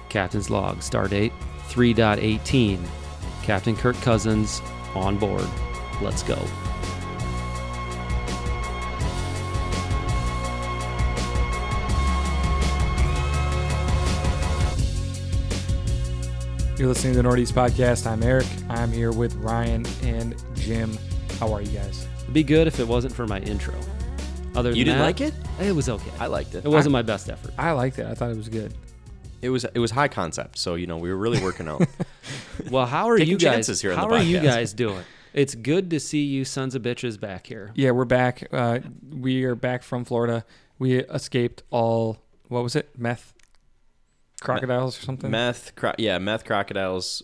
Captain's log, start date 3.18. Captain Kirk Cousins on board. Let's go. You're listening to the Northeast Podcast. I'm Eric. I'm here with Ryan and Jim. How are you guys? It'd be good if it wasn't for my intro. Other than You didn't that, like it? It was okay. I liked it. It wasn't my best effort. I liked it. I thought it was good. It was high concept, so we were really working out. Well, how are Taking you guys? chances here on How the are you podcast. guys doing? It's good to see you sons of bitches back here. Yeah, we're back. We are back from Florida. We escaped all, what was it? Meth crocodiles or something? Meth crocodiles.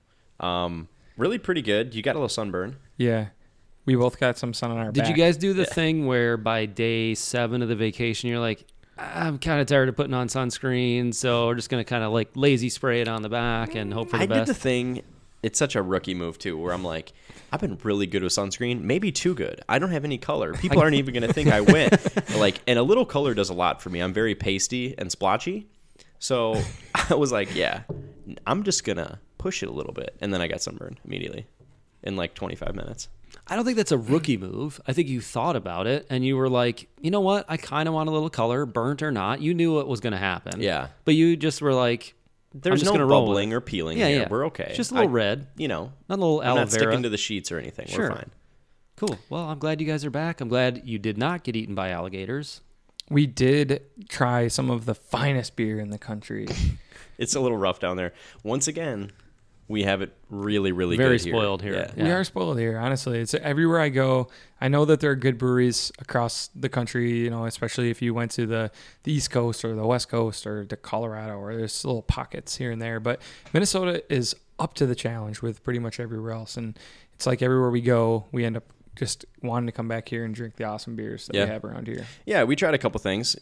Really pretty good. You got a little sunburn. Yeah. We both got some sun on our back. Did you guys do the thing where by day 7 of the vacation, you're like, I'm kind of tired of putting on sunscreen, so we're just going to kind of like lazy spray it on the back and hope for the I best? did the thing. It's such a rookie move, too, where I'm like, I've been really good with sunscreen, maybe too good. I don't have any color. People aren't even going to think I win. And a little color does a lot for me. I'm very pasty and splotchy. So I was like, yeah, I'm just going to push it a little bit. And then I got sunburned immediately in like 25 minutes. I don't think that's a rookie move. I think you thought about it and you were like, you know what? I kind of want a little color, burnt or not. You knew what was going to happen. Yeah. But you just were like, There's just no gonna roll with bubbling it. or peeling Yeah, here. yeah. We're okay. It's just a little red. Not Not a little aloe I'm not vera. sticking to the sheets or anything. Sure. We're fine. Cool. Well, I'm glad you guys are back. I'm glad you did not get eaten by alligators. We did try some of the finest beer in the country. It's a little rough down there. Once again, we have it really, really Very good here. spoiled here. Yeah. We are spoiled here, honestly. It's everywhere I go. I know that there are good breweries across the country, especially if you went to the East Coast or the West Coast or to Colorado, or there's little pockets here and there. But Minnesota is up to the challenge with pretty much everywhere else. And it's like everywhere we go, we end up just wanting to come back here and drink the awesome beers that we have around here. Yeah, we tried a couple things.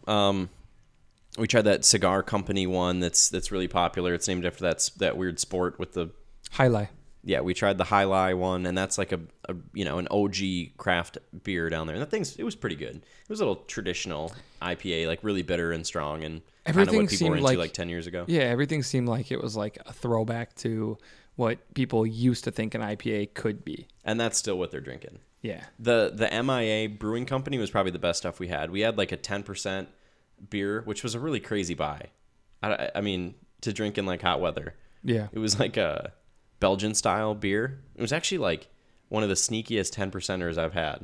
We tried that cigar company one that's really popular. It's named after that weird sport with the Highlight. Yeah, we tried the High Lie one, and that's like an OG craft beer down there. And it was pretty good. It was a little traditional IPA, like really bitter and strong, and kind of Everything what people were seemed into like- like 10 years ago. Yeah, everything seemed like it was like a throwback to what people used to think an IPA could be. And that's still what they're drinking. Yeah. The MIA Brewing Company was probably the best stuff we had. We had like a 10% beer, which was a really crazy buy. I mean, to drink in like hot weather. Yeah. It was like a Belgian style beer. It was actually like one of the sneakiest 10%ers I've had.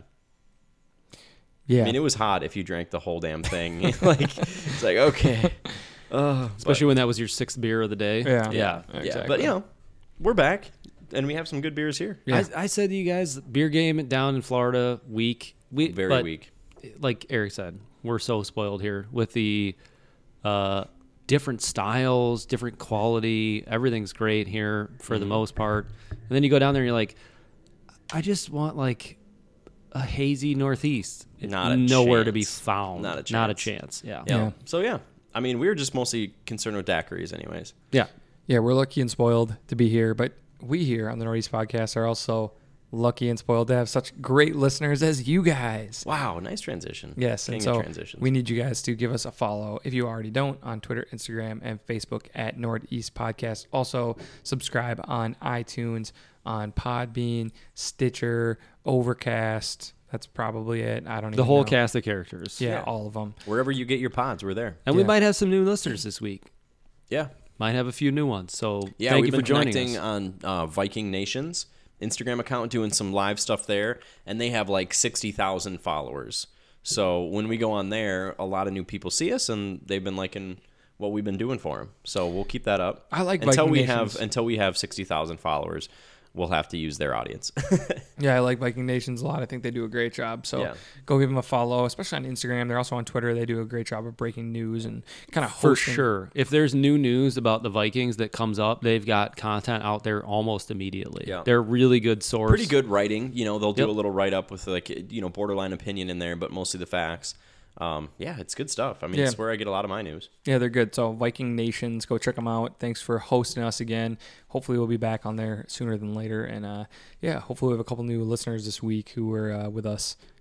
Yeah. I mean, it was hot if you drank the whole damn thing. It's like, okay. Especially when that was your 6th beer of the day. Yeah. Yeah. Exactly. But, we're back, and we have some good beers here. Yeah. I said to you guys, beer game down in Florida, weak. Very weak. Like Eric said, we're so spoiled here with the different styles, different quality. Everything's great here for the most part. And then you go down there and you're like, I just want like a hazy Northeast. It's Not a nowhere to chance. be found. Not a Not a chance. chance. Yeah. Yeah. So, I mean, we were just mostly concerned with daiquiris anyways. Yeah. Yeah, we're lucky and spoiled to be here, but we here on the Northeast Podcast are also lucky and spoiled to have such great listeners as you guys. Wow, nice transition. Yes, King and of so transitions. we need you guys to give us a follow if you already don't on Twitter, Instagram, and Facebook at Northeast Podcast. Also, subscribe on iTunes, on Podbean, Stitcher, Overcast. That's probably it. I don't even The whole know. cast of characters. Yeah, all of them. Wherever you get your pods, we're there. And we Yeah. might have some new listeners this week. Yeah. Might have a few new ones. So Yeah, thank we've you for been joining connecting us. on Viking Nations Instagram account, doing some live stuff there, and they have like 60,000 followers. So when we go on there, a lot of new people see us, and they've been liking what we've been doing for them. So we'll keep that up. I like until Viking we Nations. have 60,000 followers. We'll have to use their audience. Yeah, I like Viking Nations a lot. I think they do a great job. So Yeah. go give them a follow, especially on Instagram. They're also on Twitter. They do a great job of breaking news and kind of For hosting. sure. If there's new news about the Vikings that comes up, they've got content out there almost immediately. Yeah. They're a really good source. Pretty good writing. They'll do Yep. a little write-up with borderline opinion in there, but mostly the facts. Yeah, it's good stuff. I mean, Yeah. it's where I get a lot of my news. Yeah, they're good. So Viking Nations, go check them out. Thanks for hosting us again. Hopefully we'll be back on there sooner than later. And hopefully we have a couple new listeners this week who were with us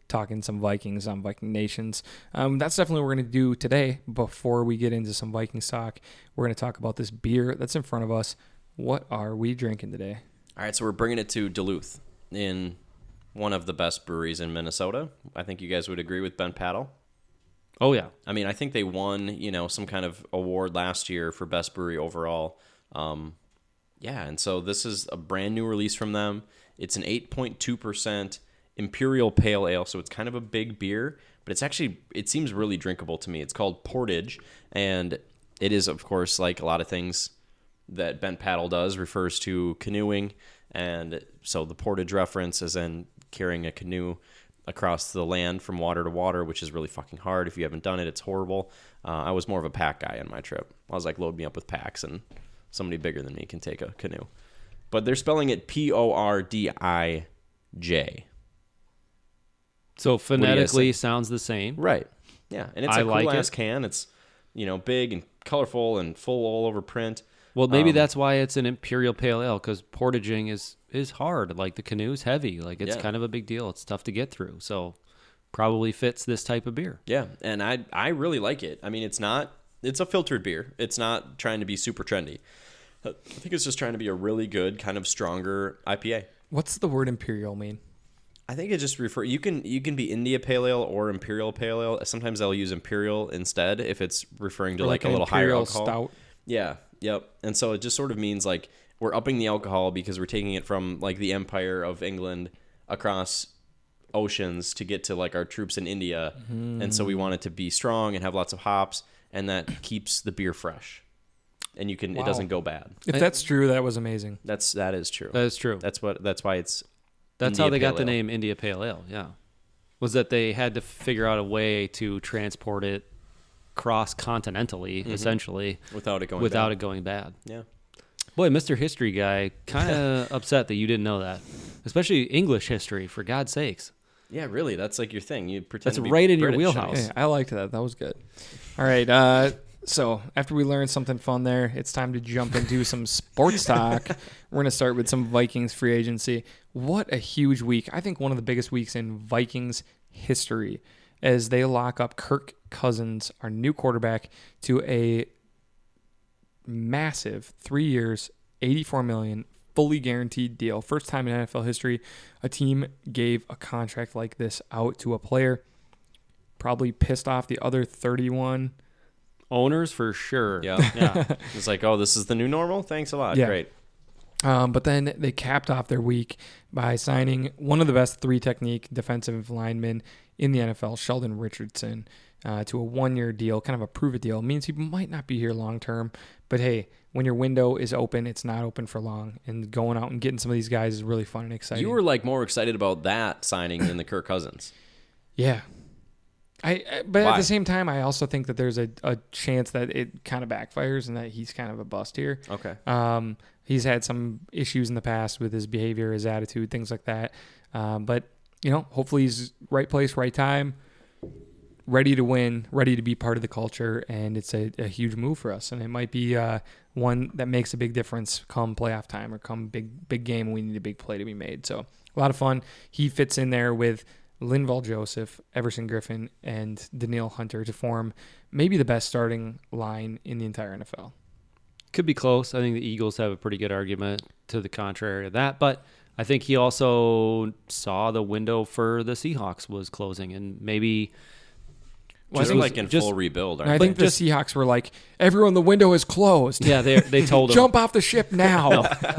talking some Vikings on Viking Nations. That's definitely what we're going to do today. Before we get into some Vikings talk, we're going to talk about this beer that's in front of us. What are we drinking today? All right, so we're bringing it to Duluth in one of the best breweries in Minnesota. I think you guys would agree with Ben Paddle. Oh, yeah. I mean, I think they won, some kind of award last year for best brewery overall. And so this is a brand new release from them. It's an 8.2% Imperial Pale Ale, so it's kind of a big beer, but it seems really drinkable to me. It's called Portage, and it is, of course, like a lot of things that Ben Paddle does, refers to canoeing, and so the portage reference is in carrying a canoe across the land from water to water, which is really fucking hard. If you haven't done it, it's horrible. I was more of a pack guy on my trip. I was like, load me up with packs, and somebody bigger than me can take a canoe. But they're spelling it Pordij. So phonetically sounds the same. Right. Yeah, and it's I a like cool-ass it. can. It's, big and colorful and full all over print. Well, maybe that's why it's an Imperial Pale Ale, because portaging is hard. Like, the canoe's heavy. Like, it's kind of a big deal. It's tough to get through. So probably fits this type of beer. Yeah, and I really like it. I mean, it's a filtered beer. It's not trying to be super trendy. I think it's just trying to be a really good, kind of stronger IPA. What's the word Imperial mean? I think it just you can be India Pale Ale or Imperial Pale Ale. Sometimes they'll use Imperial instead if it's referring to Or like a an little higher Imperial alcohol. Stout. Yeah, yep. And so it just sort of means like we're upping the alcohol because we're taking it from like the Empire of England across oceans to get to like our troops in India. And so we want it to be strong and have lots of hops, and that keeps the beer fresh. And it doesn't go bad. If that's true, that was amazing. That is true. That is true. That's why it's That's India how they got Pale the Ale. name India Pale Ale, yeah. Was that they had to figure out a way to transport it cross-continentally, essentially, without it going bad. Yeah. Boy, Mr. History Guy, kind of upset that you didn't know that. Especially English history, for God's sakes. Yeah, really. That's like your thing. You pretend That's to be right in your British. wheelhouse. Yeah, I liked that. That was good. All right. So after we learned something fun there, it's time to jump into some sports talk. We're going to start with some Vikings free agency. What a huge week. I think one of the biggest weeks in Vikings history as they lock up Kirk Cousins, our new quarterback, to a massive 3 years, $84 million, fully guaranteed deal. First time in NFL history a team gave a contract like this out to a player. Probably pissed off the other 31 Owners, for sure. Yeah. It's like, oh, this is the new normal? Thanks a lot. Yeah. Great. But then they capped off their week by signing one of the best three-technique defensive linemen in the NFL, Sheldon Richardson, to a one-year deal, kind of a prove-it deal. It means he might not be here long-term, but hey, when your window is open, it's not open for long, and going out and getting some of these guys is really fun and exciting. You were like more excited about that signing than the Kirk Cousins. Yeah. But Why? at the same time, I also think that there's a chance that it kind of backfires and that he's kind of a bust here. Okay. He's had some issues in the past with his behavior, his attitude, things like that. But, hopefully he's right place, right time, ready to win, ready to be part of the culture, and it's a huge move for us. And it might be one that makes a big difference come playoff time or come big game. We need a big play to be made. So a lot of fun. He fits in there with Linval Joseph, Everson Griffin, and Danielle Hunter to form maybe the best starting line in the entire NFL. Could be close. I think the Eagles have a pretty good argument to the contrary of that, but I think he also saw the window for the Seahawks was closing, and maybe They're like in full rebuild, And I aren't think they? the Seahawks were like, everyone, the window is closed. yeah, they told him. Jump off the ship now.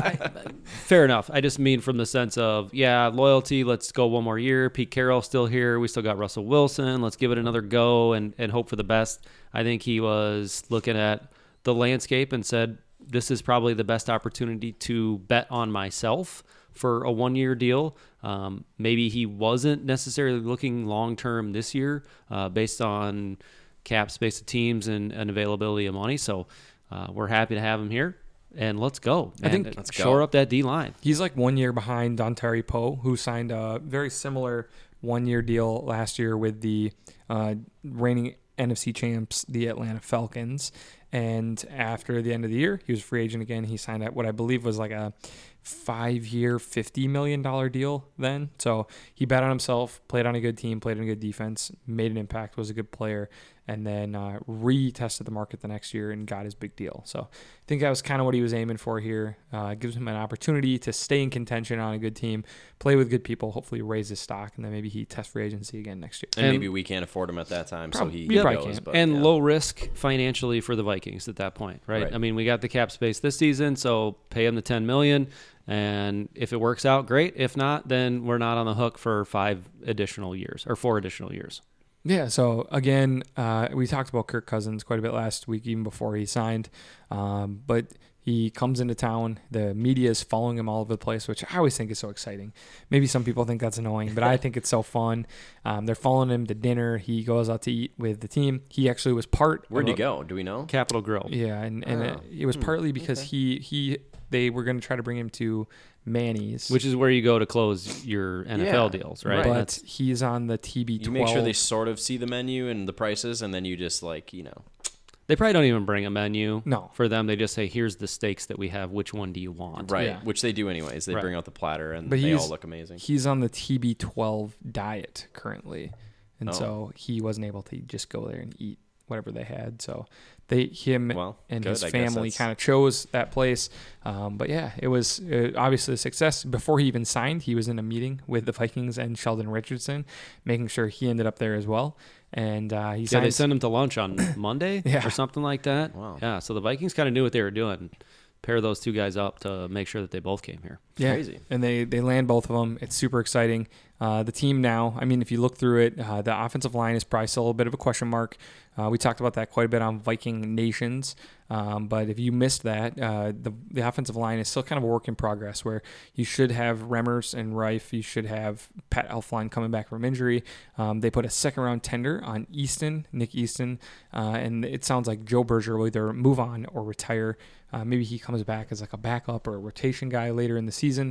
Fair enough. I just mean from the sense of, loyalty. Let's go one more year. Pete Carroll's still here. We still got Russell Wilson. Let's give it another go and hope for the best. I think he was looking at the landscape and said, this is probably the best opportunity to bet on myself for a one-year deal. Maybe he wasn't necessarily looking long-term this year based on cap space of teams and availability of money. So we're happy to have him here. And let's go. I think let's go. shore up that D-line. He's like 1 year behind Dontari Poe, who signed a very similar one-year deal last year with the reigning NFC champs, the Atlanta Falcons. And after the end of the year, he was a free agent again. He signed at what I believe was like a 5-year, $50 million deal then. So he bet on himself, played on a good team, played on a good defense, made an impact, was a good player, and then retested the market the next year and got his big deal. So I think that was kind of what he was aiming for here. It gives him an opportunity to stay in contention on a good team, play with good people, hopefully raise his stock, and then maybe he tests free agency again next year. And maybe we can't afford him at that time, so he probably goes. can't. But, And yeah. low risk financially for the Vikings at that point, right? I mean, we got the cap space this season, so pay him the $10 million. And if it works out, great. If not, then we're not on the hook for 4 additional years. Yeah, so again, we talked about Kirk Cousins quite a bit last week, even before he signed. But he comes into town. The media is following him all over the place, which I always think is so exciting. Maybe some people think that's annoying, but I think it's so fun. They're following him to dinner. He goes out to eat with the team. He actually was part. Where'd he go? Do we know? Capitol Grill. Yeah, and it was partly because they were going to try to bring him to Manny's, Which is where you go to close your NFL deals, right? but he's on the TB12. You make sure they sort of see the menu and the prices, and then you just They probably don't even bring a menu No. for them. They just say, here's the steaks that we have. Which one do you want? right, Yeah. which they do anyways. They Right. bring out the platter, and But they he's- all look amazing. He's on the TB12 diet currently, and Oh. so he wasn't able to just go there and eat whatever they had. So him Well, and good. his I guess family that's- kind of chose that place. But yeah, it was obviously a success. Before he even signed, he was in a meeting with the Vikings and Sheldon Richardson, making sure he ended up there as well. And he Yeah, signed. they sent him to lunch on Monday Yeah. or something like that. Wow. Yeah, so the Vikings kind of knew what they were doing. Pair those two guys up to make sure that they both came here. Yeah, Crazy. and they land both of them. It's super exciting. The team now, I mean, if you look through it, the offensive line is probably still a bit of a question mark. We talked about that quite a bit on Viking Nations. But if you missed that, the offensive line is still kind of a work in progress where you should have Remmers and Reif. You should have Pat Elflein coming back from injury. They put a second-round tender on Nick Easton, and it sounds like Joe Berger will either move on or retire. Maybe he comes back as like a backup or a rotation guy later in the season.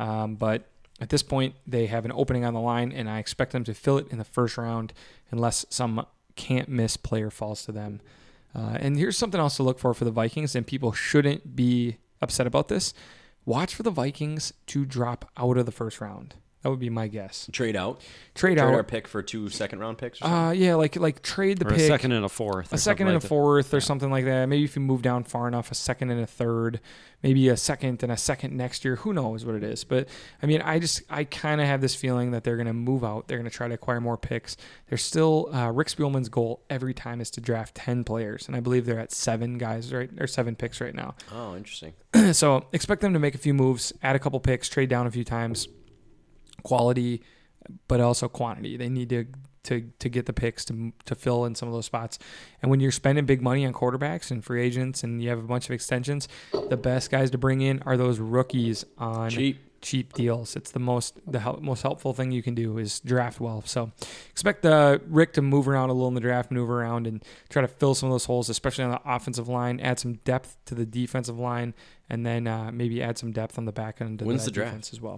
But at this point, they have an opening on the line, and I expect them to fill it in the first round unless some can't-miss player falls to them. And here's something else to look for the Vikings, and people shouldn't be upset about this. Watch for the Vikings to drop out of the first round. That would be my guess. Trade out. Trade Trade out. our pick for 2 second-round picks or something? Yeah, like trade the Or pick. a second and a fourth. A second and a fourth or something like that. Maybe if you move down far enough, a second and a third, maybe a second and a second next year. Who knows what it is? But I mean, I kind of have this feeling that they're going to move out. They're going to try to acquire more picks. There's still Rick Spielman's goal every time is to draft 10 players. And I believe they're at 7 guys, right? Or 7 picks right now. Oh, interesting. So expect them to make a few moves, add a couple picks, trade down a few times. Quality, but also quantity. They need to get the picks to fill in some of those spots. And when you're spending big money on quarterbacks and free agents and you have a bunch of extensions, the best guys to bring in are those rookies on cheap deals. It's the most helpful thing you can do is draft well. So expect Rick to move around a little in the draft, move around and try to fill some of those holes, especially on the offensive line, add some depth to the defensive line, and then maybe add some depth on the back end of When's the the draft? defense as well.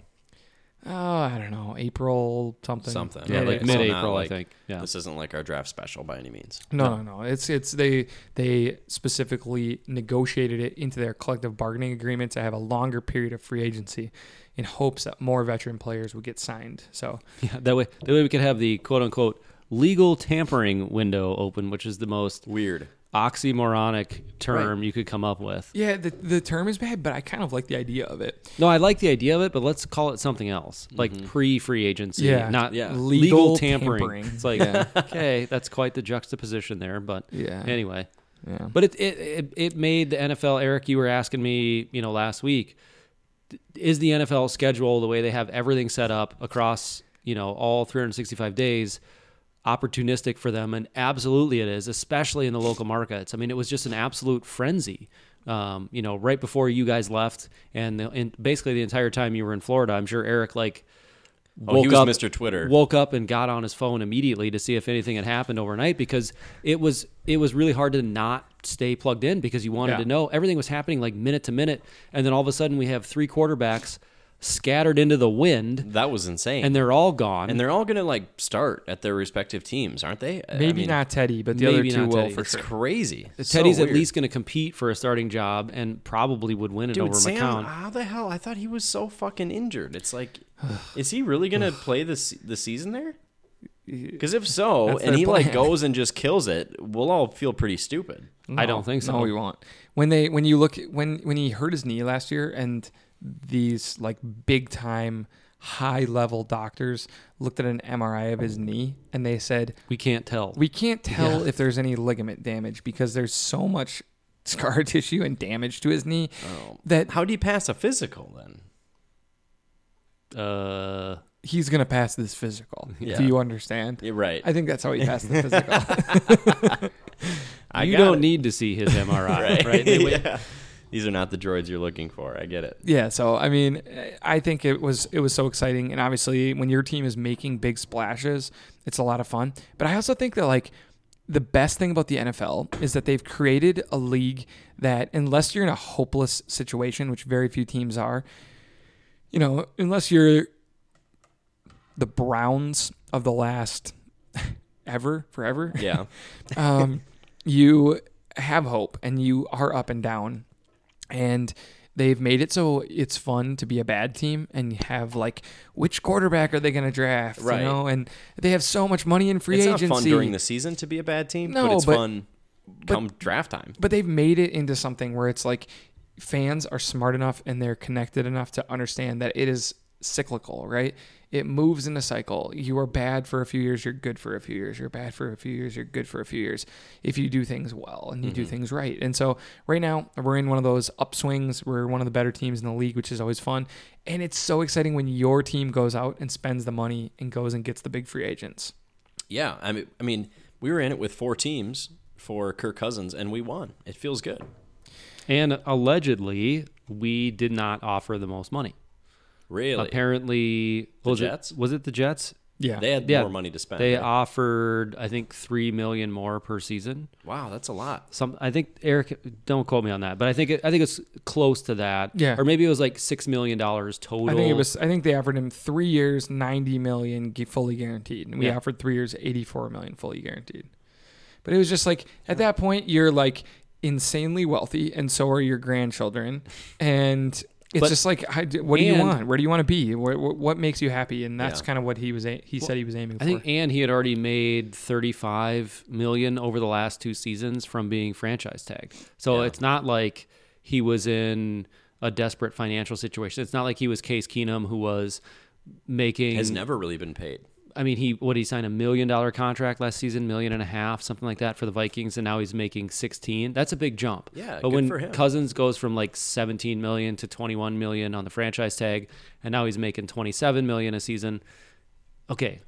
Oh, I don't know, April something. Yeah, like So mid-April, not I think. Yeah. This isn't like our draft special by any means. No. It's they specifically negotiated it into their collective bargaining agreement to have a longer period of free agency in hopes that more veteran players would get signed. So Yeah, that way we could have the quote-unquote legal tampering window open, which is the most Weird. oxymoronic term you could come up with. yeah, the term is bad, but I kind of like the idea of it. No, I like the idea of it, but let's call it something else, like pre-free agency, Yeah. not Yeah. legal tampering. tampering. It's like, okay, that's quite the juxtaposition there, but Yeah. anyway. Yeah. But it made the NFL, Eric, you were asking me, last week, is the NFL schedule, the way they have everything set up across, all 365 days, opportunistic for them? And absolutely it is, especially in the local markets. I mean, it was just an absolute frenzy, right before you guys left and basically the entire time you were in Florida. I'm sure Eric, He was Mr. Twitter. woke up and got on his phone immediately to see if anything had happened overnight, because it was really hard to not stay plugged in because you wanted to know. Everything was happening like minute to minute, and then all of a sudden we have 3 quarterbacks scattered into the wind, That was insane. and they're all gone. And they're all going to like start at their respective teams, aren't they? Maybe not Teddy, but the other maybe two not will Teddy. for It's sure. crazy. Teddy's So at weird. least going to compete for a starting job and probably would win it Dude, over Sam, McCown. how the hell? I thought he was so fucking injured. It's like, is he really going to play the season there? Because if so, That's and their he like plan. goes and just kills it, we'll all feel pretty stupid. I don't think so. No, we won't. When you look when he hurt his knee last year, and these like big time high level doctors looked at an MRI of his knee, and they said We can't tell. we can't tell if there's any ligament damage because there's so much scar tissue and damage to his knee that How do you pass a physical then? he's gonna pass this physical. Yeah. Do you understand? You're right. I think that's how he passed the physical. You got don't it. need to see his MRI, right? Yeah. These are not the droids you're looking for. I get it. Yeah, so I mean, I think it was so exciting, and obviously, when your team is making big splashes, it's a lot of fun. But I also think that like the best thing about the NFL is that they've created a league that, unless you're in a hopeless situation, which very few teams are, you know, unless you're the Browns of the last forever, Yeah. you have hope and you are up and down. And they've made it so it's fun to be a bad team and have like, which quarterback are they going to draft? Right. You know, and they have so much money in free It's agency. not fun during the season to be a bad team, No, but it's but- fun come draft time. But they've made it into something where it's like fans are smart enough and they're connected enough to understand that it is cyclical, right? It moves in a cycle. You are bad for a few years, you're good for a few years. You're bad for a few years, you're good for a few years if you do things well and you do things right. And so right now we're in one of those upswings. We're one of the better teams in the league, which is always fun. And it's so exciting when your team goes out and spends the money and goes and gets the big free agents. Yeah, I mean, we were in it with 4 teams for Kirk Cousins, and we won. It feels good. And allegedly, we did not offer the most money. Really? Apparently, Jets? Was it the Jets? Yeah. They had more money to spend. They right? offered, I think, $3 million more per season. Wow, that's a lot. I think Eric, don't quote me on that, but I think it's close to that. Yeah. Or maybe it was like $6 million total. I think they offered him 3 years, $90 million fully guaranteed, and we Yeah. offered 3 years, $84 million fully guaranteed. But it was just like at that point you're like insanely wealthy, and so are your grandchildren, and it's But- just like, what do you and- want? Where do you want to be? What makes you happy? And that's Yeah. kind of what he said he was aiming for. I think, and he had already made $35 million over the last 2 seasons from being franchise tagged. So Yeah. it's not like he was in a desperate financial situation. It's not like he was Case Keenum, who was making. Has never really been paid. I mean, he signed a $1 million contract last season, $1.5 million, something like that for the Vikings, and now he's making 16. That's a big jump. Yeah, but good when for him. Cousins goes from like 17 million to 21 million on the franchise tag, and now he's making 27 million a season. Okay,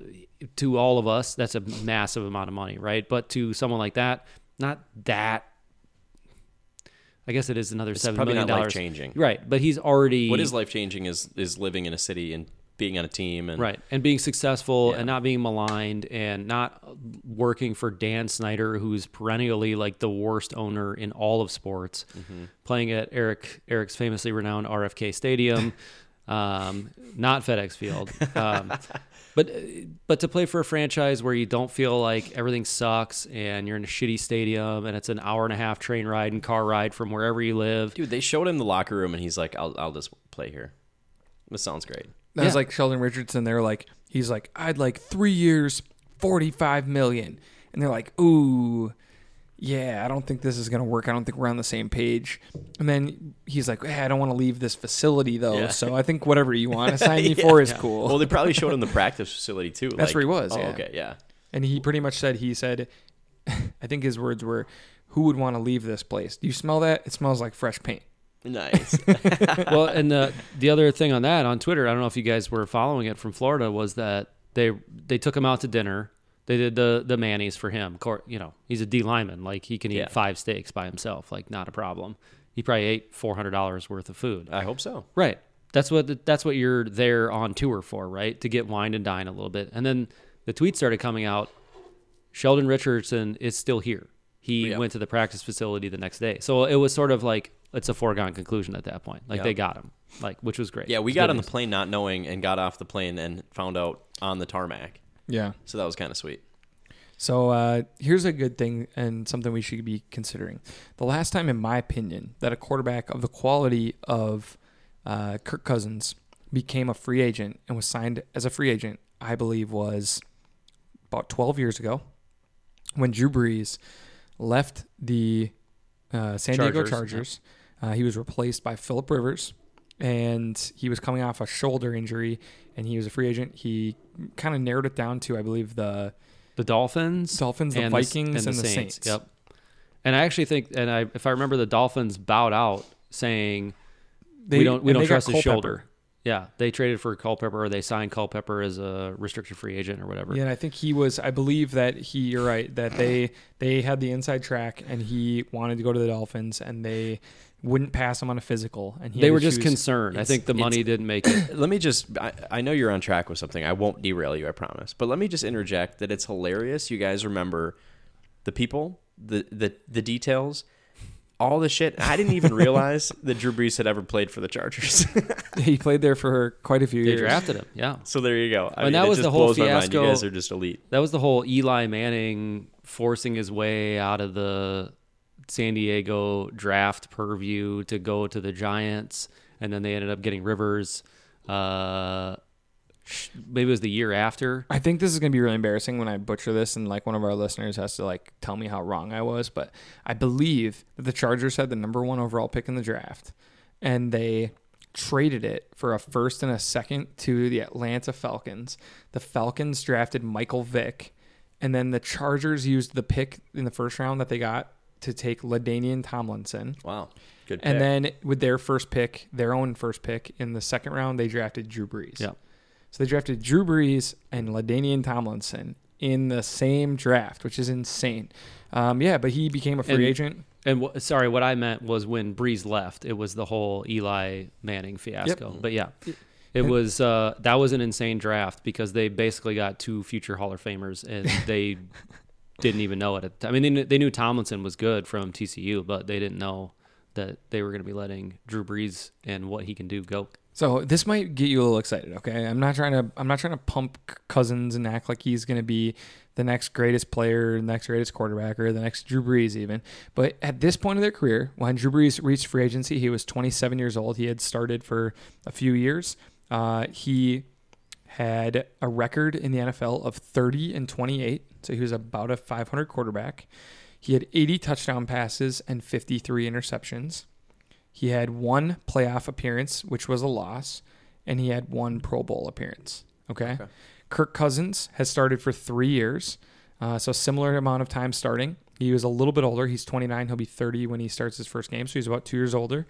to all of us, that's a massive amount of money, right? But to someone like that, not that. I guess it is another It's $7 probably million. not life-changing. Right? But he's already What is life-changing is living in a city and being on a team. And right, and being successful Yeah. and not being maligned and not working for Dan Snyder, who's perennially like the worst owner in all of sports, playing at Eric's famously renowned RFK Stadium, not FedEx Field. But to play for a franchise where you don't feel like everything sucks and you're in a shitty stadium and it's an hour and a half train ride and car ride from wherever you live. Dude, they showed him the locker room, and he's like, "I'll just play here." This sounds great. That was Yeah. like Sheldon Richardson. They're like, he's like, I'd like 3 years, $45 million, and they're like, ooh, yeah, I don't think this is gonna work. I don't think we're on the same page. And then he's like, I don't want to leave this facility though, Yeah. so I think whatever you want to sign me for is cool. Well, they probably showed him the practice facility too. That's where he was, Oh, yeah. okay, yeah. And he pretty much said, I think his words were, who would want to leave this place? Do you smell that? It smells like fresh paint. Nice. Well, and the other thing on that on Twitter, I don't know if you guys were following it from Florida, was that they took him out to dinner. They did the Manny's for him. You know, he's a D lineman. Like he can eat Yeah. 5 steaks by himself. Like not a problem. He probably ate $400 worth of food. I hope so. Right. That's what you're there on tour for, right? To get wine and dine a little bit. And then the tweets started coming out. Sheldon Richardson is still here. He Yeah. went to the practice facility the next day. So it was sort of like it's a foregone conclusion at that point. Like Yep. they got him, like which was great. Yeah, we It's got good on the news. plane not knowing and got off the plane and found out on the tarmac. Yeah. So that was kind of sweet. So here's a good thing and something we should be considering. The last time, in my opinion, that a quarterback of the quality of Kirk Cousins became a free agent and was signed as a free agent, I believe was about 12 years ago when Drew Brees left the San Diego Chargers. He was replaced by Phillip Rivers, and he was coming off a shoulder injury, and he was a free agent. He kind of narrowed it down to, I believe, the Dolphins, the and Vikings, and the Saints. Yep. And I actually think, if I remember, the Dolphins bowed out saying we don't got trust his Culpepper. shoulder. Yeah, they traded for Culpepper, or they signed Culpepper as a restricted free agent or whatever. Yeah, and I think he was. I believe that you're right. That they had the inside track, and he wanted to go to the Dolphins, and they wouldn't pass him on a physical. And he They had were to just choose- concerned. I think the money didn't make it. Let me just, I know you're on track with something. I won't derail you, I promise. But let me just interject that it's hilarious. You guys remember the people, the details, all the shit. I didn't even realize that Drew Brees had ever played for the Chargers. He played there for quite a few They years. drafted him. Yeah, So there you go. I And mean, that it was just the whole blows my mind. fiasco. You guys are just elite. that was the whole Eli Manning forcing his way out of the San Diego draft purview to go to the Giants, and then they ended up getting Rivers. Maybe it was the year after. I think this is going to be really embarrassing when I butcher this, and like one of our listeners has to like tell me how wrong I was. But I believe that the Chargers had the number 1 overall pick in the draft, and they traded it for a first and a second to the Atlanta Falcons. The Falcons drafted Michael Vick, and then the Chargers used the pick in the first round that they got to take LaDainian Tomlinson. Wow. Good pick. And then with their first pick, their own first pick in the second round, they drafted Drew Brees. Yeah. So they drafted Drew Brees and LaDainian Tomlinson in the same draft, which is insane. But he became a free agent. And what I meant was when Breeze left, it was the whole Eli Manning fiasco. But yeah, it was that was an insane draft because they basically got 2 future Hall of Famers, and they didn't even know it. I mean, they knew Tomlinson was good from TCU, but they didn't know that they were going to be letting Drew Brees and what he can do go. So this might get you a little excited, okay? I'm not trying to pump Cousins and act like he's going to be the next greatest player, the next greatest quarterback, or the next Drew Brees even. But at this point of their career, when Drew Brees reached free agency, he was 27 years old. He had started for a few years. He had a record in the NFL of 30-28, so he was about a 500 quarterback. He had 80 touchdown passes and 53 interceptions. He had 1 playoff appearance, which was a loss, and he had 1 Pro Bowl appearance. Okay. Kirk Cousins has started for 3 years, so similar amount of time starting. He was a little bit older. He's 29. He'll be 30 when he starts his first game, so he's about 2 years older.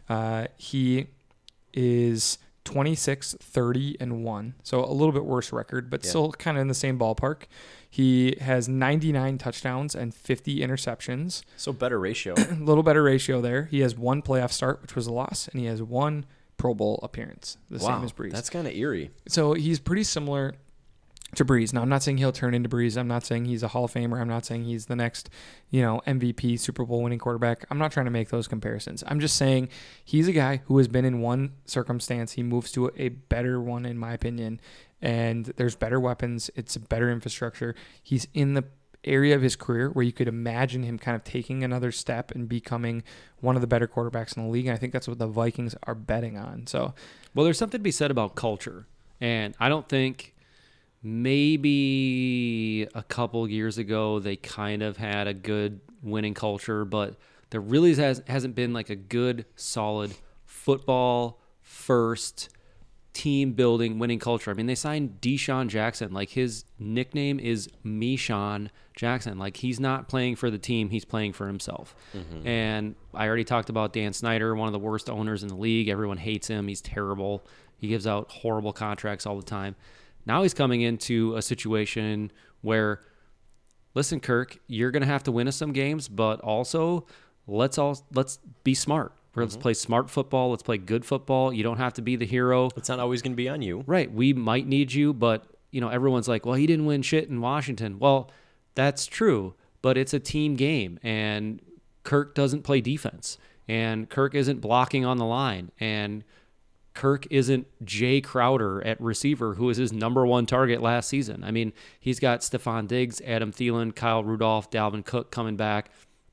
He is 26, 30, and 1, so a little bit worse record, but still kind of in the same ballpark. He has 99 touchdowns and 50 interceptions. So better ratio. A little better ratio there. He has 1 playoff start, which was a loss, and he has 1 Pro Bowl appearance, the same as Brees. That's kind of eerie. So he's pretty similar to Brees. Now, I'm not saying he'll turn into Brees. I'm not saying he's a Hall of Famer. I'm not saying he's the next, MVP, Super Bowl winning quarterback. I'm not trying to make those comparisons. I'm just saying he's a guy who has been in one circumstance. He moves to a better one, in my opinion, and there's better weapons. It's a better infrastructure. He's in the area of his career where you could imagine him kind of taking another step and becoming one of the better quarterbacks in the league. And I think that's what the Vikings are betting on. So, well, there's something to be said about culture, and I don't think maybe a couple years ago they kind of had a good winning culture, but there really hasn't been like a good, solid football first team building winning culture. I mean, they signed Deshaun Jackson. Like, his nickname is Meshawn Jackson. Like, he's not playing for the team, he's playing for himself. And I already talked about Dan Snyder, one of the worst owners in the league. Everyone hates him. He's terrible. He gives out horrible contracts all the time. Now he's coming into a situation where, listen, Kirk, you're going to have to win us some games, but also let's be smart. Let's play smart football. Let's play good football. You don't have to be the hero. It's not always going to be on you. Right. We might need you, but everyone's like, well, he didn't win shit in Washington. Well, that's true, but it's a team game, and Kirk doesn't play defense. and Kirk isn't blocking on the line, and Kirk isn't Jay Crowder at receiver, who was his number one target last season. I mean, he's got Stephon Diggs, Adam Thielen, Kyle Rudolph, Dalvin Cook coming back.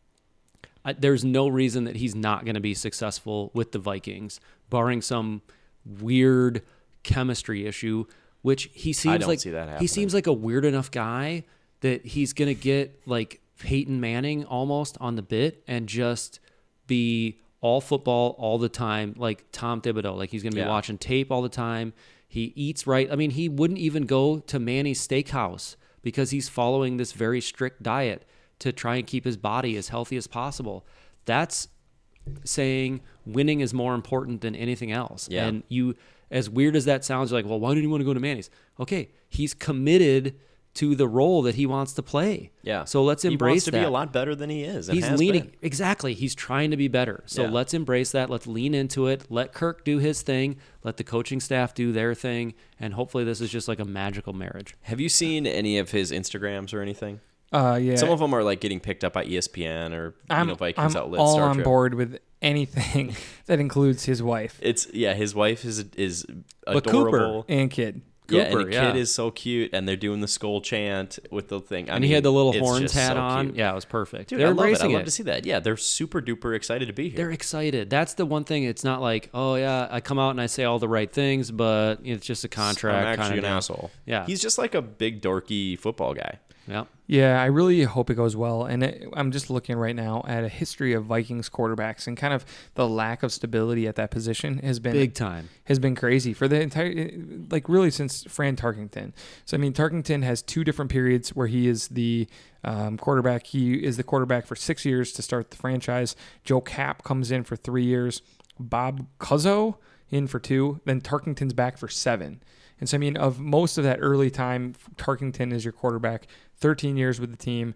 There's no reason that he's not going to be successful with the Vikings, barring some weird chemistry issue, which he seems like see that happening. He seems like a weird enough guy that he's going to get like Peyton Manning almost on the bit and just be all football all the time, like Tom Thibodeau. Like he's going to be watching tape all the time. He eats right. I mean, he wouldn't even go to Manny's Steakhouse because he's following this very strict diet to try and keep his body as healthy as possible. That's saying winning is more important than anything else. Yeah. And you, as weird as that sounds, you're like, well, why did he want to go to Manny's? Okay, he's committed to the role that he wants to play. Yeah. So let's embrace he wants to that. be a lot better than he is. And He's has leaning. been. Exactly. He's trying to be better. So let's embrace that. Let's lean into it. Let Kirk do his thing. Let the coaching staff do their thing. And hopefully this is just like a magical marriage. Have you seen any of his Instagrams or anything? Yeah. Some of them are like getting picked up by ESPN or Vikings I'm outlets. all Star on Trek. board with anything that includes his wife His wife is But adorable. Cooper. and kid. Yeah, and Cooper, the yeah. kid is so cute, and they're doing the skull chant with the thing. And he had the little it's horns just hat so on. cute. Yeah, it was perfect. Dude, They're I love it. I embracing love to see that. Yeah, they're super duper excited to be here. They're excited. That's the one thing. It's not like, oh yeah, I come out and I say all the right things, but it's just a contract. I'm actually kind of an deal. asshole. Yeah. He's just like a big dorky football guy. Yeah. Yeah, I really hope it goes well. And I'm just looking right now at a history of Vikings quarterbacks, and kind of the lack of stability at that position has been Big time. has been crazy for the entire, like really since Fran Tarkenton. So I mean, Tarkenton has two different periods where he is the quarterback. He is the quarterback for 6 years to start the franchise. Joe Kapp comes in for 3 years. Bob Cuzzo in for 2. Then Tarkenton's back for 7. And so, I mean, of most of that early time, Tarkenton is your quarterback. 13 years with the team,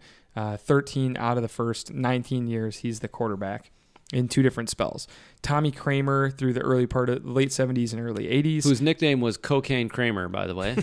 13 out of the first 19 years, he's the quarterback in 2 different spells. Tommy Kramer through the early part of the late 70s and early 80s. Whose nickname was Cocaine Kramer, by the way.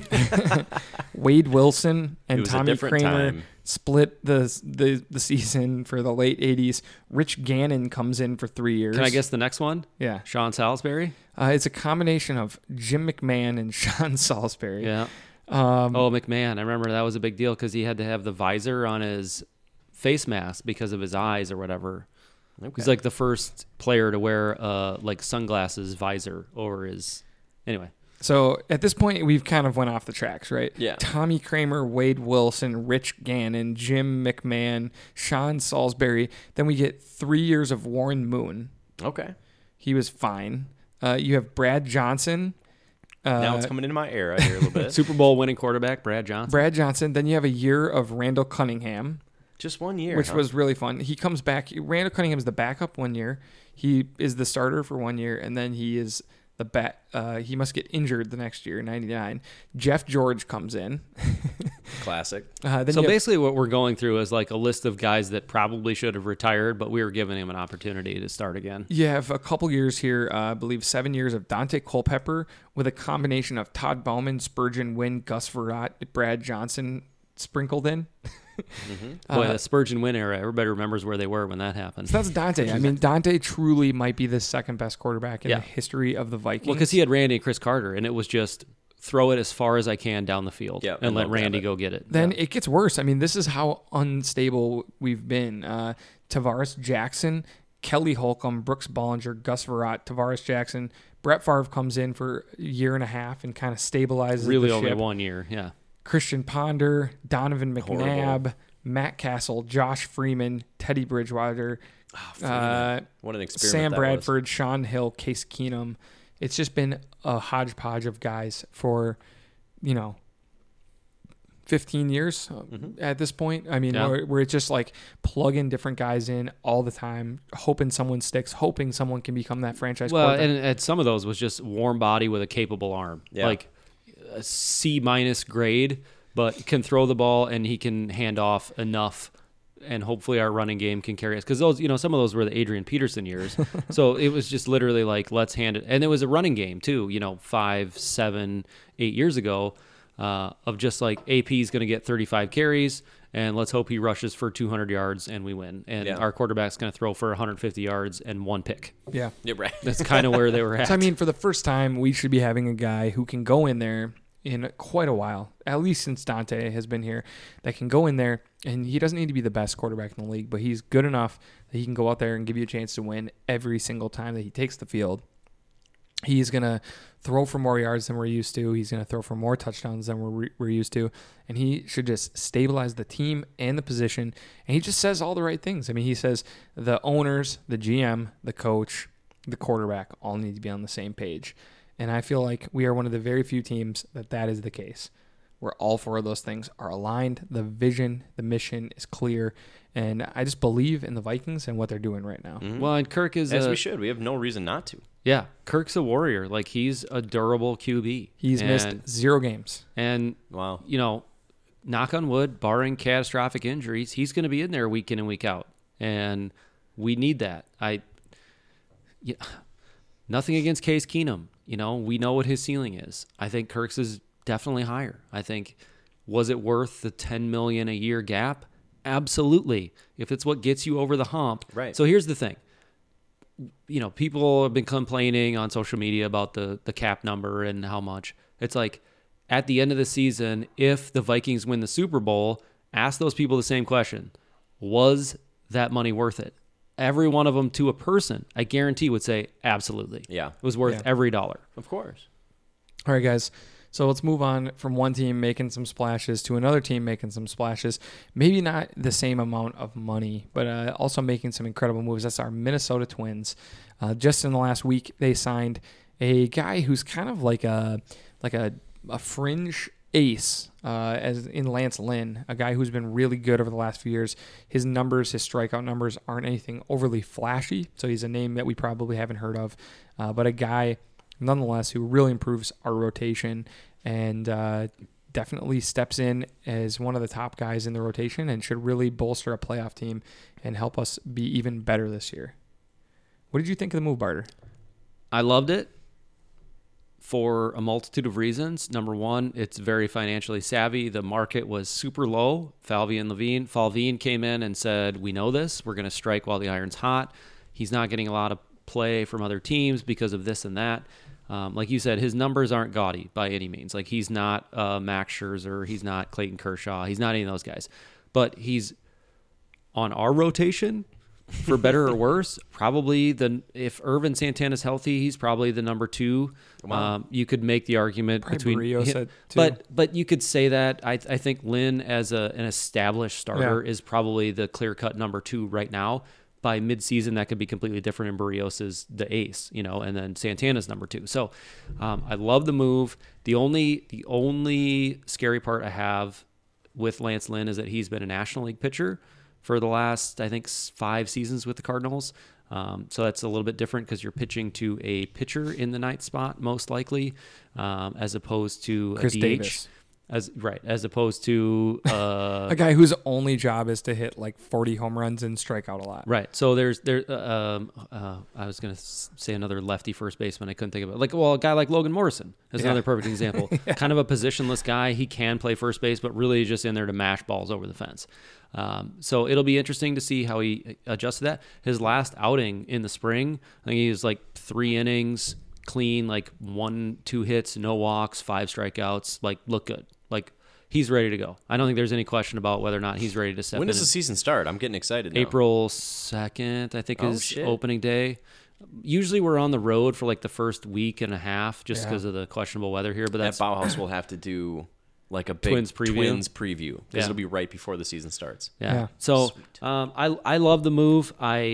Wade Wilson It and was a Tommy different Kramer time. split the season for the late 80s. Rich Gannon comes in for 3 years. Can I guess the next one? Yeah. Sean Salisbury? It's a combination of Jim McMahon and Sean Salisbury. Yeah. McMahon. I remember that was a big deal because he had to have the visor on his face mask because of his eyes or whatever. Okay. He's like the first player to wear like sunglasses visor over his. Anyway. So at this point, we've kind of went off the tracks, right? Yeah. Tommy Kramer, Wade Wilson, Rich Gannon, Jim McMahon, Sean Salisbury. Then we get 3 years of Warren Moon. Okay. He was fine. You have Brad Johnson. Now it's coming into my era here a little bit. Super Bowl winning quarterback, Brad Johnson. Brad Johnson. Then you have a year of Randall Cunningham, Just 1 year, which huh? was really fun. He comes back. Randall Cunningham's the backup 1 year. He is the starter for 1 year, and then he is the bat. He must get injured the next year, 99. Jeff George comes in. Classic. Then So you have- basically, what we're going through is like a list of guys that probably should have retired, but we were giving him an opportunity to start again. you have a couple years here, I believe 7 years of Dante Culpepper with a combination of Todd Bowman, Spurgeon Wynn, Gus Verrat, Brad Johnson sprinkled in. Boy, the Spurgeon win era, everybody remembers where they were when that happened. So that's Dante. I mean, Dante truly might be the second best quarterback in Yeah. the history of the Vikings. Well, because he had Randy and Chris Carter, and it was just throw it as far as I can down the field Yeah, and let they'll grab Randy it. go get it. Then it gets worse. I mean, this is how unstable we've been. Tavares Jackson, Kelly Holcomb, Brooks Bollinger, Gus Verrat, Tavares Jackson. Brett Favre comes in for a year and a half and kind of stabilizes Really the only ship. 1 year, yeah. Christian Ponder, Donovan McNabb, Horrible. Matt Castle, Josh Freeman, Teddy Bridgewater, Freeman. What an experiment Sam that Bradford, Sean Hill, Case Keenum. It's just been a hodgepodge of guys for, 15 years at this point. I mean, Yeah. where it's just like plugging different guys in all the time, hoping someone sticks, hoping someone can become that franchise Well, quarterback. and some of those was just warm body with a capable arm. Yeah. Like a C- grade, but can throw the ball and he can hand off enough, and hopefully our running game can carry us. Because those, some of those were the Adrian Peterson years. So it was just literally like, let's hand it. And it was a running game too, 5, 7, 8 years ago, of just like AP is going to get 35 carries and let's hope he rushes for 200 yards and we win. And Yeah. our quarterback's going to throw for 150 yards and 1 pick. Yeah. Yeah, right. That's kind of where they were at. So, I mean, for the first time, we should be having a guy who can go in there in quite a while, at least since Dante has been here, that can go in there, and he doesn't need to be the best quarterback in the league, but he's good enough that he can go out there and give you a chance to win every single time that he takes the field. He's going to throw for more yards than we're used to. He's going to throw for more touchdowns than we're used to. And he should just stabilize the team and the position. And he just says all the right things. I mean, he says the owners, the GM, the coach, the quarterback all need to be on the same page. And I feel like we are one of the very few teams that is the case, where all four of those things are aligned. The vision, the mission is clear. And I just believe in the Vikings and what they're doing right now. Mhm. Well, and Kirk is As we should. We have no reason not to. Yeah, Kirk's a warrior. Like, he's a durable QB. He's missed 0 games. And, Wow. you know, knock on wood, barring catastrophic injuries, he's going to be in there week in and week out. And we need that. Nothing against Case Keenum. You know, we know what his ceiling is. I think Kirk's is definitely higher. I think, was it worth the $10 million a year gap? Absolutely. If it's what gets you over the hump. Right. So here's the thing. You know, people have been complaining on social media about the cap number and how much. It's like, at the end of the season, if the Vikings win the Super Bowl, ask those people the same question. Was that money worth it? Every one of them, to a person, I guarantee, would say absolutely. Yeah. It was worth every dollar. Of course. All right, guys. So let's move on from one team making some splashes to another team making some splashes. Maybe not the same amount of money, but also making some incredible moves. That's our Minnesota Twins. Just in the last week, they signed a guy who's kind of like a fringe ace, as in Lance Lynn, a guy who's been really good over the last few years. His numbers, his strikeout numbers, aren't anything overly flashy, so he's a name that we probably haven't heard of, but a guy nonetheless who really improves our rotation and definitely steps in as one of the top guys in the rotation and should really bolster a playoff team and help us be even better this year. What did you think of the move, Barter? I loved it for a multitude of reasons. Number one, it's very financially savvy. The market was super low. Falveen came in and said, we know this. We're going to strike while the iron's hot. He's not getting a lot of play from other teams because of this and that. Like you said, his numbers aren't gaudy by any means. Like, he's not Max Scherzer. He's not Clayton Kershaw. He's not any of those guys. But he's on our rotation, for better or worse, probably if Irvin Santana's healthy, he's probably the number 2. Wow. You could make the argument Probably between Berrios him, at 2. but you could say that I think Lynn as an established starter is probably the clear-cut number 2 right now. By midseason, that could be completely different, and Berrios is the ace, you know, and then Santana's number 2. So I love the move. The only scary part I have with Lance Lynn is that he's been a National League pitcher for the last, I think, 5 seasons with the Cardinals. So that's a little bit different because you're pitching to a pitcher in the 9th spot, most likely, as opposed to Chris a DH. Davis. As opposed to a guy whose only job is to hit like 40 home runs and strike out a lot. right. So I was gonna say another lefty first baseman. I couldn't think of it. A guy like Logan Morrison is another perfect example. Kind of a positionless guy. He can play first base, but really just in there to mash balls over the fence. So it'll be interesting to see how he adjusts to that. His last outing in the spring, I think he was like 3 innings, clean, like 1-2 hits, no walks, 5 strikeouts, like look good. Like, he's ready to go. I don't think there's any question about whether or not he's ready to step in. When does the season start? I'm getting excited now. April 2nd, I think, is shit. opening day. Usually we're on the road for like the first week and a half just because of the questionable weather here. But At that's Bauhaus, we'll have to do like a big Twins preview. because Yeah. it'll be right before the season starts. Yeah. So Sweet. I love the move.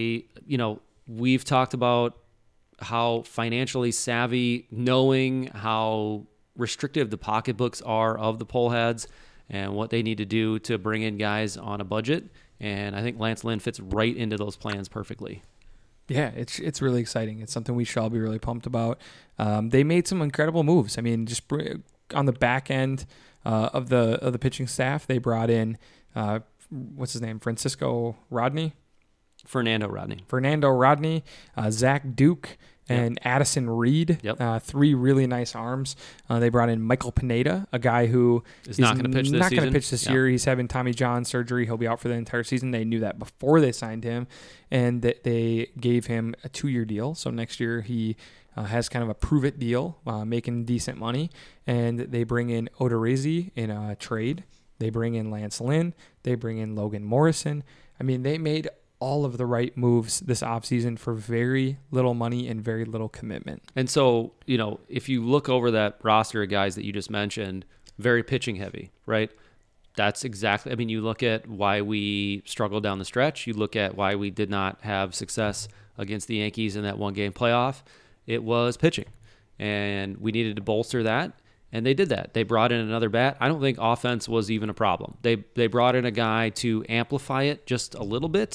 We've talked about how financially savvy, knowing how restrictive the pocketbooks are of the poleheads and what they need to do to bring in guys on a budget. And I think Lance Lynn fits right into those plans perfectly. Yeah, it's really exciting. It's something we should all be really pumped about. They made some incredible moves. I mean, just on the back end of the pitching staff, they brought in what's his name, Fernando Rodney. Zach Duke, and Addison Reed. Yep. 3 really nice arms. They brought in Michael Pineda, a guy who is not going to pitch this not going season. to pitch this year. He's having Tommy John surgery. He'll be out for the entire season. They knew that before they signed him, and they gave him a 2-year deal. So next year he has kind of a prove-it deal, making decent money. And they bring in Odorizzi in a trade. They bring in Lance Lynn. They bring in Logan Morrison. I mean, they made all of the right moves this offseason for very little money and very little commitment. And so, if you look over that roster of guys that you just mentioned, very pitching heavy, right? That's exactly, you look at why we struggled down the stretch. You look at why we did not have success against the Yankees in that 1-game playoff. It was pitching, and we needed to bolster that. And they did that. They brought in another bat. I don't think offense was even a problem. They brought in a guy to amplify it just a little bit.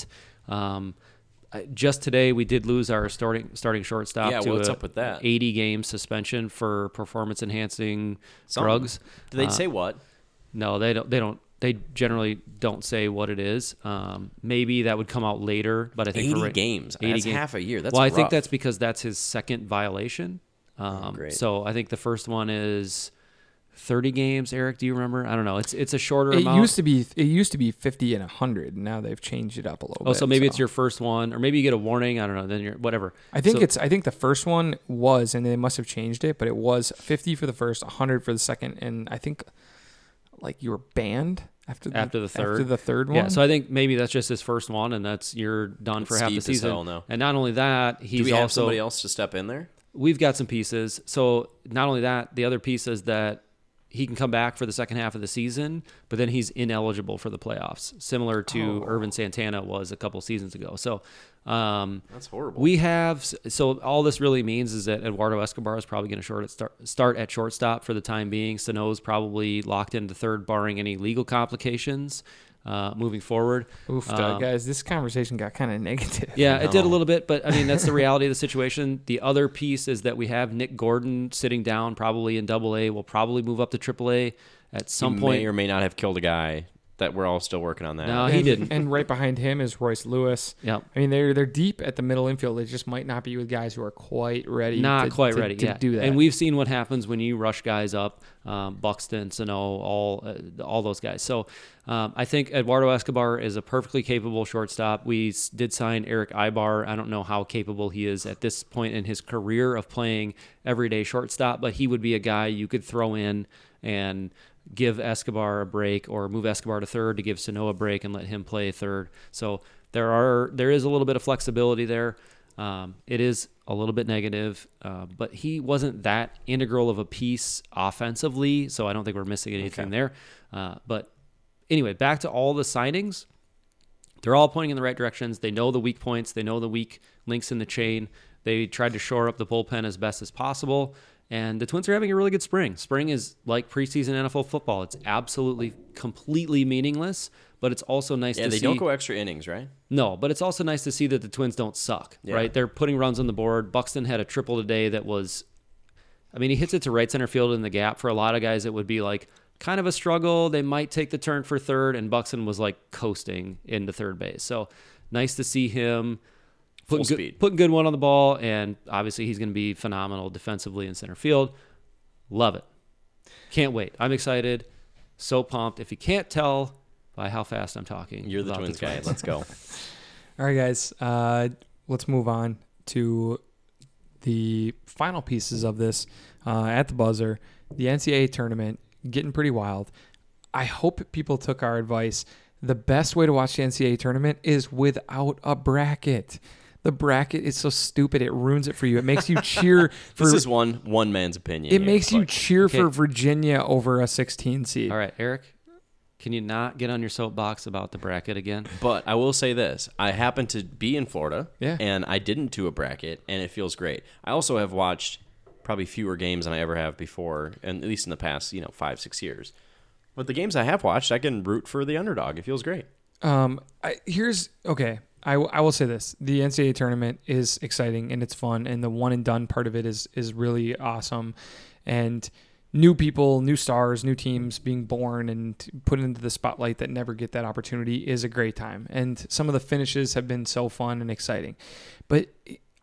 Just today, we did lose our starting shortstop to what's up with that? 80-game suspension for performance-enhancing drugs. Did they say what? No, they don't. They generally don't say what it is. Maybe that would come out later, but I think 80 games. That's half a year. That's I rough. think that's because that's his second violation. Great. So I think the first one is 30 games. Eric, do you remember? I don't know. It's a shorter It amount. used to be 50 and 100. Now they've changed it up a little bit. So maybe it's your first one, or maybe you get a warning. I don't know. Then you're whatever. I think the first one was, and they must have changed it, but it was 50 for the first, 100 for the second, and I think like you were banned after the third one. Yeah. So I think maybe that's just his first one, and you're done for half the season. Hell no. And not only that, Do we have somebody else to step in there? We've got some pieces. So not only that, the other piece is that he can come back for the second half of the season, but then he's ineligible for the playoffs, similar to Irvin Santana was a couple seasons ago. So that's horrible. So all this really means is that Eduardo Escobar is probably going to start at shortstop for the time being. Sano's probably locked into third, barring any legal complications. Moving forward. Oof, guys, this conversation got kind of negative. Yeah, it did a little bit, but that's the reality of the situation. The other piece is that we have Nick Gordon sitting down probably in AA. We'll probably move up to AAA at some point. May or may not have killed a guy that we're all still working on that. No, he didn't. And right behind him is Royce Lewis. Yeah. They're deep at the middle infield. They just might not be with guys who are quite ready. To do that. And we've seen what happens when you rush guys up, Buxton, Sano, all those guys. So I think Eduardo Escobar is a perfectly capable shortstop. We did sign Eric Ibar. I don't know how capable he is at this point in his career of playing everyday shortstop, but he would be a guy you could throw in and give Escobar a break, or move Escobar to third to give Sano a break and let him play third. So there is a little bit of flexibility there. It is a little bit negative, but he wasn't that integral of a piece offensively, so I don't think we're missing anything there. But anyway, back to all the signings. They're all pointing in the right directions. They know the weak points. They know the weak links in the chain. They tried to shore up the bullpen as best as possible. And the Twins are having a really good spring. Spring is like preseason NFL football. It's absolutely, completely meaningless, but it's also nice to see. Yeah, they don't go extra innings, right? No, but it's also nice to see that the Twins don't suck, right? They're putting runs on the board. Buxton had a triple today that was, he hits it to right center field in the gap. For a lot of guys, it would be like kind of a struggle. They might take the turn for third, and Buxton was like coasting into third base. So nice to see him putting good one on the ball, and obviously he's going to be phenomenal defensively in center field. Love it. Can't wait. I'm excited. So pumped. If you can't tell by how fast I'm talking. You're the Twins guy. Let's go. All right, guys. Let's move on to the final pieces of this at the buzzer. The NCAA tournament, getting pretty wild. I hope people took our advice. The best way to watch the NCAA tournament is without a bracket. The bracket is so stupid. It ruins it for you. It makes you cheer for... This is one man's opinion. It makes you cheer for Virginia over a 16 seed. All right, Eric, can you not get on your soapbox about the bracket again? But I will say this. I happen to be in Florida, yeah, and I didn't do a bracket, and it feels great. I also have watched probably fewer games than I ever have before, and at least in the past 5-6 years. But the games I have watched, I can root for the underdog. It feels great. I will say this. The NCAA tournament is exciting and it's fun, and the one and done part of it is really awesome. And new people, new stars, new teams being born and put into the spotlight that never get that opportunity is a great time. And some of the finishes have been so fun and exciting. But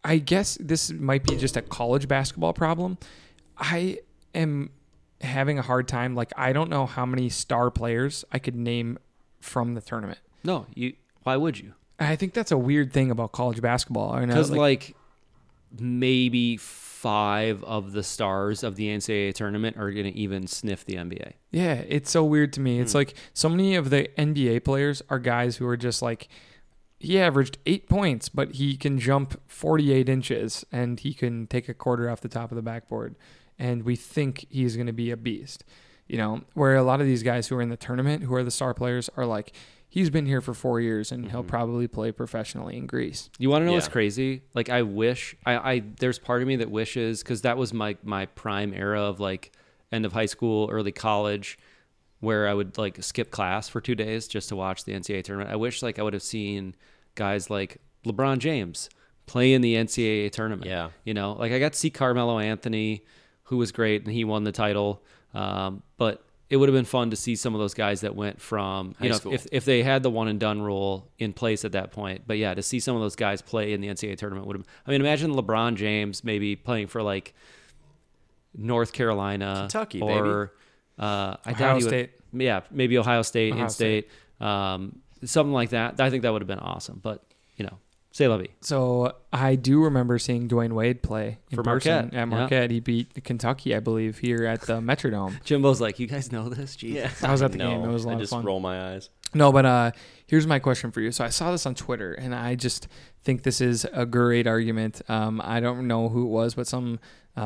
I guess this might be just a college basketball problem. I am having a hard time. Like, I don't know how many star players I could name from the tournament. No, why would you? I think that's a weird thing about college basketball. Because like maybe 5 of the stars of the NCAA tournament are going to even sniff the NBA. Yeah, it's so weird to me. It's like so many of the NBA players are guys who are just like, he averaged 8 points, but he can jump 48 inches and he can take a quarter off the top of the backboard. And we think he's going to be a beast. You know, where a lot of these guys who are in the tournament, who are the star players, are like, he's been here for 4 years and he'll probably play professionally in Greece. You want to know what's crazy? Like, I wish, there's part of me that wishes, because that was my prime era of like end of high school, early college, where I would like skip class for 2 days just to watch the NCAA tournament. I wish like I would have seen guys like LeBron James play in the NCAA tournament. Yeah. You know, like I got to see Carmelo Anthony, who was great, and he won the title. But it would have been fun to see some of those guys that went from, you know, if they had the one and done rule in place at that point. But yeah, to see some of those guys play in the NCAA tournament would have, I mean, imagine LeBron James maybe playing for like North Carolina, Kentucky, Ohio State. Yeah, maybe Ohio State, Ohio in-state, something like that. I think that would have been awesome. But, you know, say la vie. So I do remember seeing Dwayne Wade play in For person Marquette. at Marquette. He beat Kentucky, I believe, here at the Metrodome. Jimbo's like, you guys know this? Jeez. Yeah, I was at the No, game. It was a lot I of just fun. roll my eyes. No, but here's my question for you. So I saw this on Twitter, and I just think this is a great argument. I don't know who it was, but some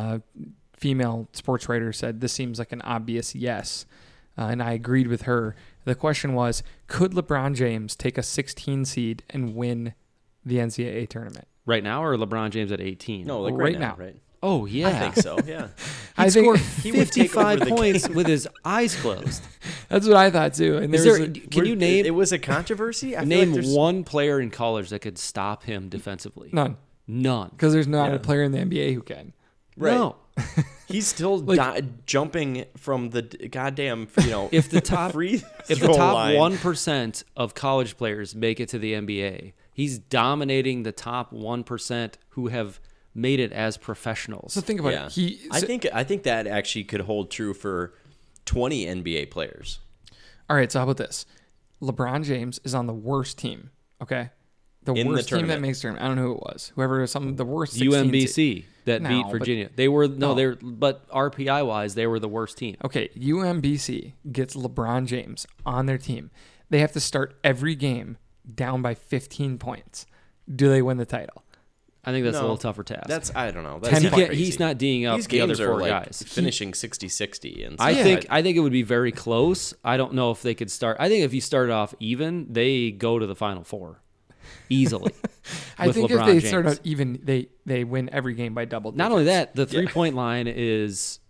female sports writer said this seems like an obvious yes, and I agreed with her. The question was, could LeBron James take a 16 seed and win the NCAA tournament? Right now, or LeBron James at 18? No, like Right right now. now, right? Oh, yeah. I think so. Yeah. I think he would take over 55 the points game. with his eyes closed. that's what I thought too. And Is there there, was can you name It was a controversy. I feel name like there's- one player in college that could stop him defensively? none, None. because there's not Yeah. a player in the NBA who can. Right. No. He's still jumping from the goddamn, If the top free if the throw top line. 1% of college players make it to the NBA, he's dominating the top 1% who have made it as professionals. So think about Yeah. it. I think that actually could hold true for 20 NBA players. All right, so how about this? LeBron James is on the worst team, okay? The In the worst team that tournament. makes tournament. I don't know who it was. Whoever was the worst 16 seed. UMBC that No, beat but- Virginia. They were No. but RPI wise, they were the worst team. Okay, UMBC gets LeBron James on their team. They have to start every game down by 15 points. Do they win the title? I think that's a No. little tougher task. I don't know. That's Ten He kinda can't- crazy. he's not D'ing up These the other games are 4 like guys. finishing 60-60. And I stuff. think it would be very close. I don't know if they could start. I think if you started off even, they go to the Final Four easily. I with think LeBron if they James. start out even, they win every game by double digits. Not only that, the 3-point line is,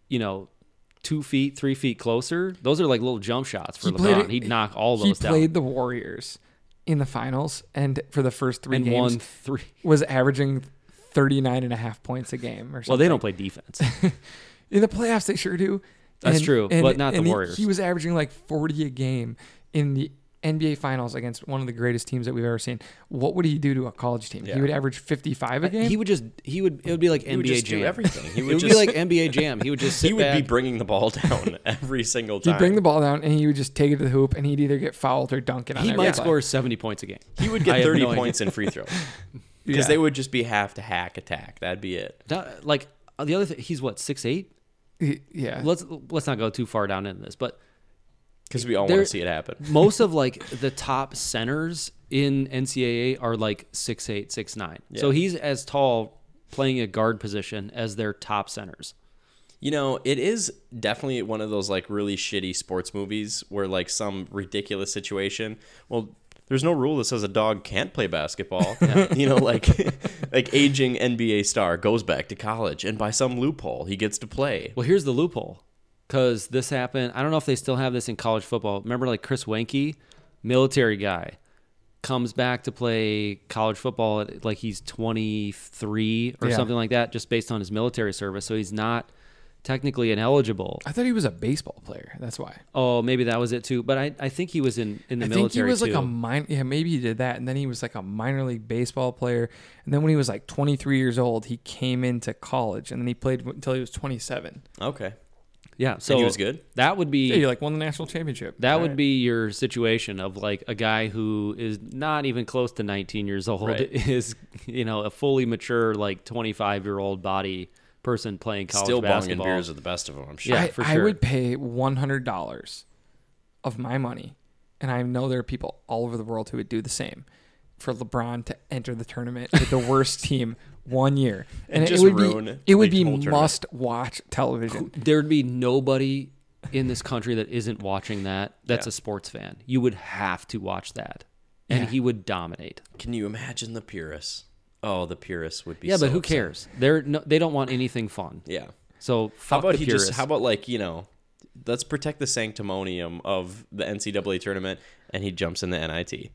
2 feet, 3 feet closer. Those are like little jump shots for He played LeBron. it- He'd knock all He those down. played the Warriors in the finals, and for the first 3 and games, won 3. was averaging 39.5 points a game or something. Well, they don't play defense. In the playoffs, they sure do. That's true, but not the and Warriors. He was averaging like 40 a game in the NBA Finals against one of the greatest teams that we've ever seen. What would he do to a college team? Yeah. He would average 55 a game. It would be like He would NBA just Jam. do everything. He It would would just be like NBA Jam. He would just sit he would back. be bringing the ball down every single time. He'd bring the ball down and he would just take it to the hoop, and he'd either get fouled or dunk it on He every might play. score 70 points a game. He would I get have 30 no idea. points in free throws because Yeah. they would just be half to hack attack. That'd be it. Like the other thing, he's what, 6'8"? Yeah. Let's not go too far down into this, but Because we all There- want to see it happen. most of like the top centers in NCAA are like 6'8", 6'9". So Yeah. he's as tall playing a guard position as their top centers. It is definitely one of those like really shitty sports movies where like some ridiculous situation. Well, there's no rule that says a dog can't play basketball. Like aging NBA star goes back to college and by some loophole he gets to play. Well, here's the loophole. Because this happened, I don't know if they still have this in college football. Remember like Chris Wenke, military guy, comes back to play college football at like he's 23 or Yeah. something like that, just based on his military service. So he's not technically ineligible. I thought he was a baseball player. That's why. Oh, maybe that was it too. But I think he was in the I military think he was too. like a maybe he did that, and then he was like a minor league baseball player. And then when he was like 23 years old, he came into college, and then he played until he was 27. Okay. Yeah, so And he was good? That would be Yeah, he like won the national championship. that would be your situation of like a guy who is not even close to 19 years old Right. is, a fully mature like 25-year-old body person playing college Still basketball. bonging beers with the best of them, I'm sure. Yeah, I, for I sure. would pay $100 of my money, and I know there are people all over the world who would do the same, for LeBron to enter the tournament with the worst team 1 year, and just it would ruin be the whole tournament. must-watch television. There'd be nobody in this country that isn't watching that. That's Yeah. a sports fan. You would have to watch that, and Yeah. he would dominate. Can you imagine the purists? Oh, the purists would be Yeah, so but who upset. cares? They don't want anything fun. Yeah. So How fuck about the he purists. just, how about like, let's protect the sanctimonium of the NCAA tournament, and he jumps in the NIT.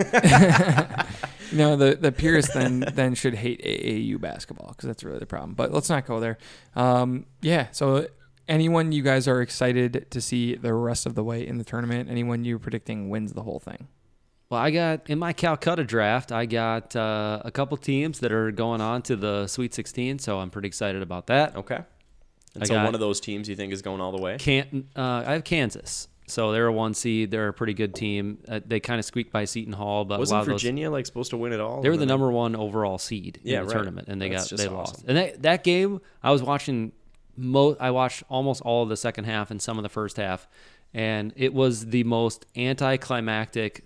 No, the purists then should hate AAU basketball, because that's really the problem. But let's not go there. Yeah, so anyone you guys are excited to see the rest of the way in the tournament? Anyone you're predicting wins the whole thing? Well, I got in my Calcutta draft, I got a couple teams that are going on to the Sweet 16, so I'm pretty excited about that. Okay. And I so got- one of those teams you think is going all the way? I have Kansas, so they're a 1 seed. They're a pretty good team. They kind of squeaked by Seton Hall, but a lot Wasn't of those, Virginia like supposed to win it all? they were And the then- number 1 overall seed in Yeah, the right. tournament, and they That's just lost. awesome. And that game, I was watching. I watched almost all of the second half and some of the first half, and it was the most anticlimactic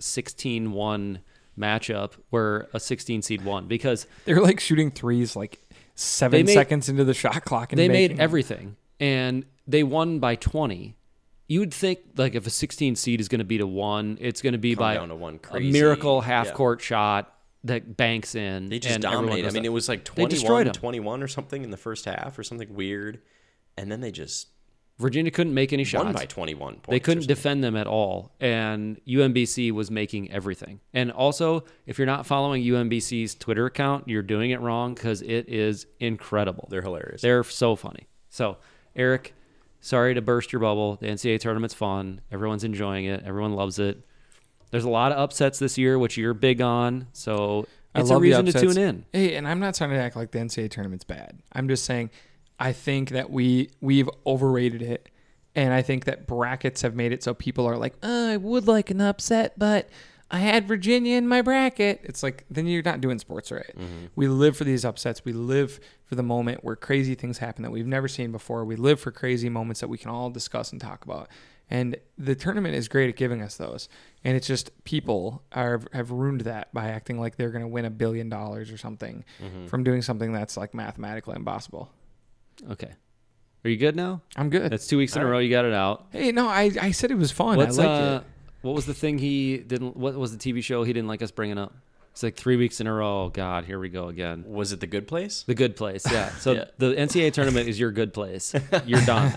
16-1 matchup where a 16 seed won, because They're like shooting threes like 7 made- seconds into the shot clock, and they making made them. everything, and they won by 20. You would think like if a 16 seed is going to beat a 1, it's going to be Come by down to one a crazy- miracle half yeah. court shot that banks in. They just and everyone dominated. I goes mean, up. it was like They destroyed 21 them. or something in the first half or something weird. And then they just Virginia couldn't make any shots. won by 21 points. They or couldn't something. defend them at all, and UMBC was making everything. And also, if you're not following UMBC's Twitter account, you're doing it wrong, because it is incredible. They're hilarious. They're so funny. So, Eric, sorry to burst your bubble. The NCAA tournament's fun. Everyone's enjoying it. Everyone loves it. There's a lot of upsets this year, which you're big on. So it's a love the reason to upsets. tune in. Hey, and I'm not trying to act like the NCAA tournament's bad. I'm just saying I think that we've overrated it, and I think that brackets have made it so people are like, I would like an upset, but I had Virginia in my bracket. It's like, then you're not doing sports right. We live for these upsets. We live for the moment where crazy things happen that we've never seen before. We live for crazy moments that we can all discuss and talk about. And the tournament is great at giving us those. And it's just people have ruined that by acting like they're going to win $1 billion or something from doing something that's like mathematically impossible. Okay. Are you good now? I'm good. That's 2 weeks in a row. You got it out. Hey, no, I said it was fun. What's I liked it. What was the thing he didn't? What was the TV show he didn't like us bringing up? It's like 3 weeks in a row. Oh, God, here we go again. Was it the good place? The good place, yeah. So Yeah. the NCAA tournament is your good place. You're done.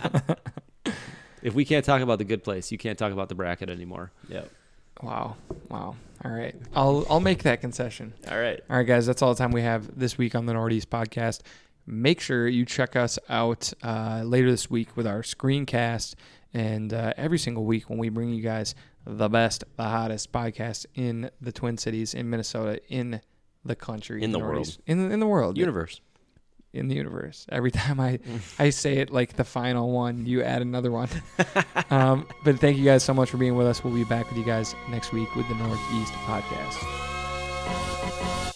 If we can't talk about the good place, you can't talk about the bracket anymore. Yep. Wow. All right. I'll make that concession. All right. All right, guys, that's all the time we have this week on the Northeast Podcast. Make sure you check us out later this week with our screencast, and every single week when we bring you guys the best, the hottest podcast in the Twin Cities, in Minnesota, in the country, In the Northeast- in the world, Universe. in the universe. Every time I say it like the final one, you add another one. But thank you guys so much for being with us. We'll be back with you guys next week with the Northeast Podcast.